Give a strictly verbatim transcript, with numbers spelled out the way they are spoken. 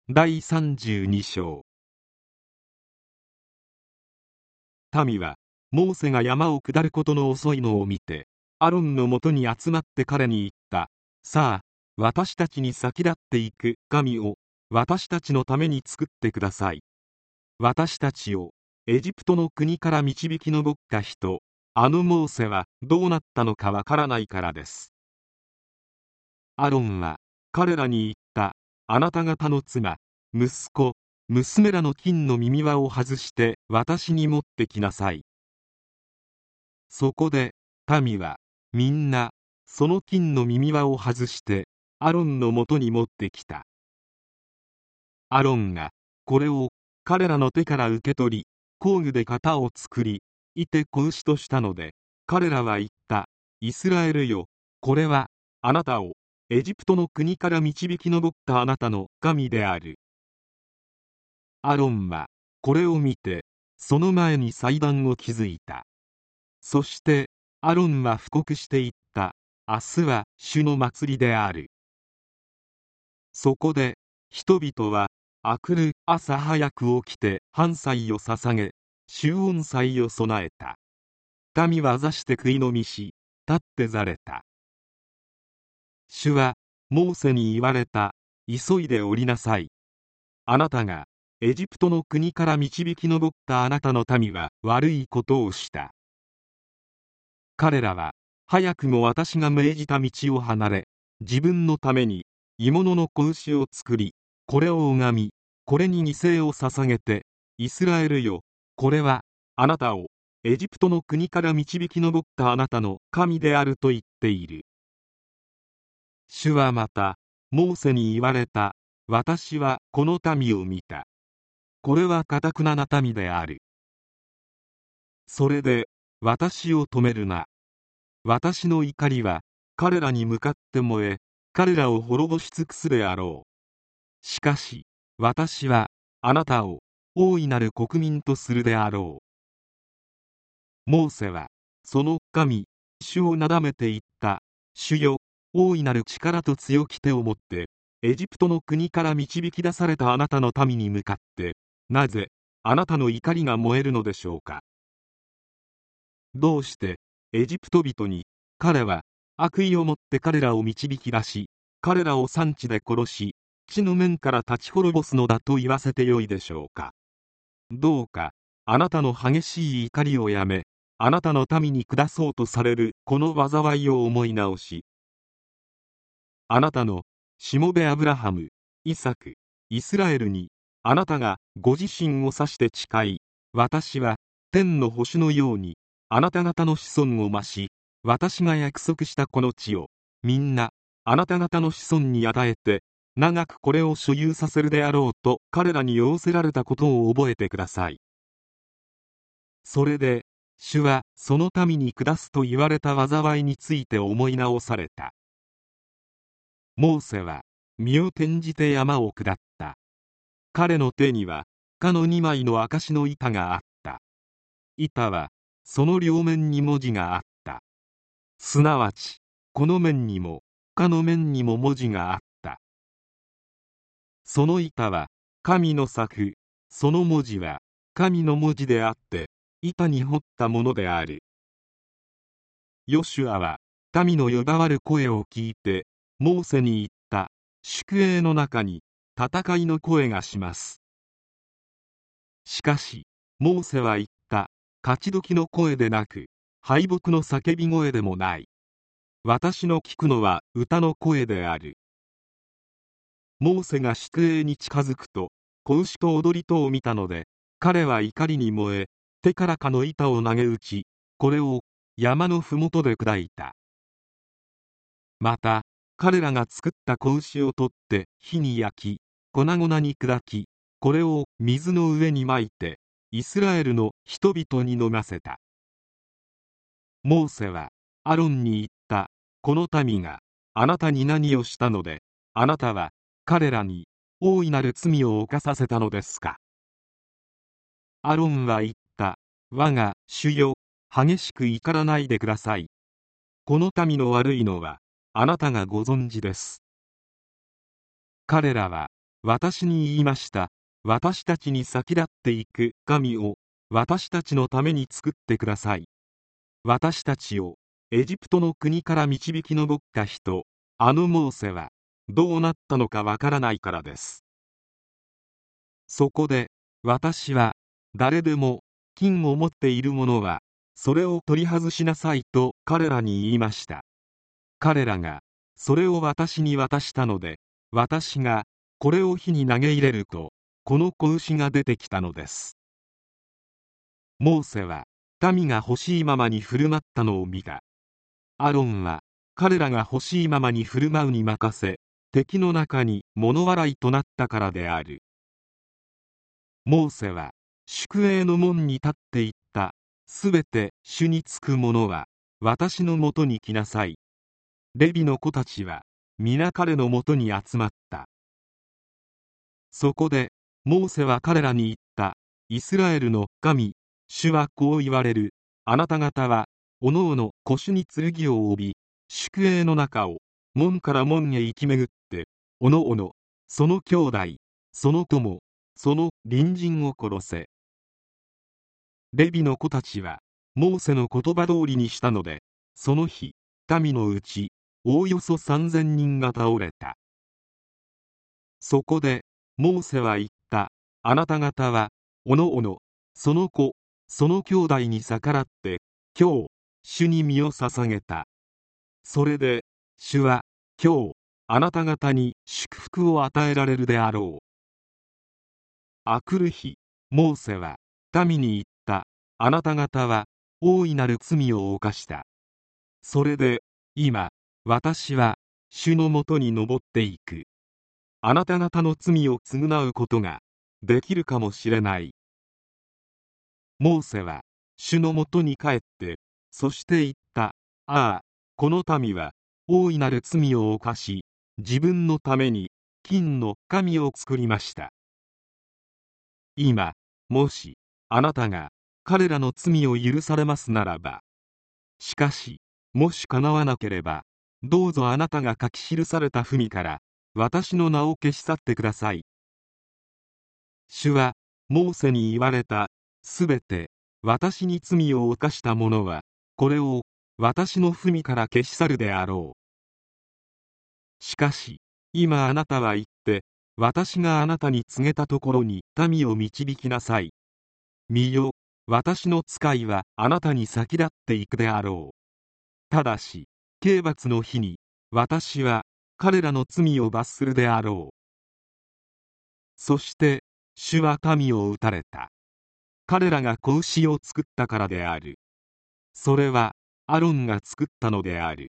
だいさんじゅうに章。民はモーセが山を下ることの遅いのを見て、アロンのもとに集まって彼に言った。さあ、私たちに先立っていく神を私たちのために作ってください。私たちをエジプトの国から導き上った人、あのモーセはどうなったのかわからないからです。アロンは彼らに言った。あなた方の妻、息子、娘らの金の耳輪を外して私に持ってきなさい。そこで民はみんなその金の耳輪を外してアロンのもとに持ってきた。アロンがこれを彼らの手から受け取り、工具で型を作り、いて子牛としたので、彼らは言った。イスラエルよ、これはあなたをエジプトの国から導き上ったあなたの神である。アロンはこれを見て、その前に祭壇を築いた。そしてアロンは布告して言った。明日は主の祭りである。そこで人々は明くる朝早く起きて燔祭を捧げ、祝恩祭を備えた。民は座して食い飲みし、立ってざれた。主はモーセに言われた。急いで降りなさい。あなたがエジプトの国から導き上ったあなたの民は悪いことをした。彼らは早くも私が命じた道を離れ、自分のために鋳物の子牛を作り、これを拝み、これに犠牲を捧げて、イスラエルよ、これはあなたをエジプトの国から導き上ったあなたの神であると言っている。主はまたモーセに言われた。私はこの民を見た。これは堅な民である。それで私を止めるな。私の怒りは彼らに向かって燃え、彼らを滅ぼし尽くすであろう。しかし私はあなたを大いなる国民とするであろう。モーセはその神主をなだめて言った。主よ、大いなる力と強き手を持ってエジプトの国から導き出されたあなたの民に向かって、なぜあなたの怒りが燃えるのでしょうか。どうしてエジプト人に彼は悪意をもって彼らを導き出し、彼らを産地で殺し、地の面から立ち滅ぼすのだと言わせてよいでしょうか。どうかあなたの激しい怒りをやめ、あなたの民に下そうとされるこの災いを思い直し、あなたのしもべアブラハム、イサク、イスラエルにあなたがご自身を指して誓い、私は天の星のようにあなた方の子孫を増し、私が約束したこの地をみんなあなた方の子孫に与えて、長くこれを所有させるであろうと彼らに仰せられたことを覚えてください。それで主はその民に下すと言われた災いについて思い直された。モーセは身を転じて山を下った。彼の手には蚊のにまいの証の板があった。板はその両面に文字があった。すなわちこの面にも蚊の面にも文字があった。その板は神の作、その文字は神の文字であって板に彫ったものである。ヨシュアは民の呼ばわる声を聞いてモーセに言った。宿営の中に戦いの声がします。しかしモーセは言った。勝ち時の声でなく敗北の叫び声でもない。私の聞くのは歌の声である。モーセが宿営に近づくと子牛と踊りとを見たので、彼は怒りに燃え、手からかの板を投げ打ち、これを山のふもとで砕いた。また彼らが作った子牛を取って火に焼き、粉々に砕き、これを水の上にまいてイスラエルの人々に飲ませた。モーセはアロンに言った。この民があなたに何をしたので、あなたは彼らに大いなる罪を犯させたのですか。アロンは言った。我が主よ、激しく怒らないでください。この民の悪いのはあなたがご存知です。彼らは私に言いました。私たちに先立っていく神を私たちのために作ってください。私たちをエジプトの国から導き上った人、あのモーセはどうなったのかわからないからです。そこで私は誰でも金を持っている者はそれを取り外しなさいと彼らに言いました。彼らがそれを私に渡したので、私がこれを火に投げ入れると、この子牛が出てきたのです。モーセは民が欲しいままに振る舞ったのを見た。アロンは彼らが欲しいままに振る舞うに任せ、敵の中に物笑いとなったからである。モーセは宿営の門に立って言った。すべて主につく者は私のもとに来なさい。レビの子たちは皆彼のもとに集まった。そこでモーセは彼らに言った。イスラエルの神、主はこう言われる。あなた方はおのおの腰に剣を帯び、宿営の中を門から門へ行き巡って、おのおのその兄弟、その友、その隣人を殺せ。レビの子たちはモーセの言葉通りにしたので、その日民のうちおおよそさんぜんにんが倒れた。そこでモーセは言った。あなた方はおのおのその子、その兄弟に逆らって今日主に身を捧げた。それで主は今日あなた方に祝福を与えられるであろう。あくる日モーセは民に言った。あなた方は大いなる罪を犯した。それで今私は主のもとに登っていく。あなた方の罪を償うことができるかもしれない。モーセは主のもとに帰って、そして言った。ああ、この民は大いなる罪を犯し、自分のために金の神を作りました。今もしあなたが彼らの罪を許されますならば、しかしもし叶わなければ、どうぞあなたが書き記された文から私の名を消し去ってください。主はモーセに言われた。すべて私に罪を犯した者はこれを私の文から消し去るであろう。しかし今あなたは言って、私があなたに告げたところに民を導きなさい。見よ、私の使いはあなたに先立っていくであろう。ただし刑罰の日に私は彼らの罪を罰するであろう。そして主は民を撃たれた。彼らが子牛を作ったからである。それはアロンが作ったのである。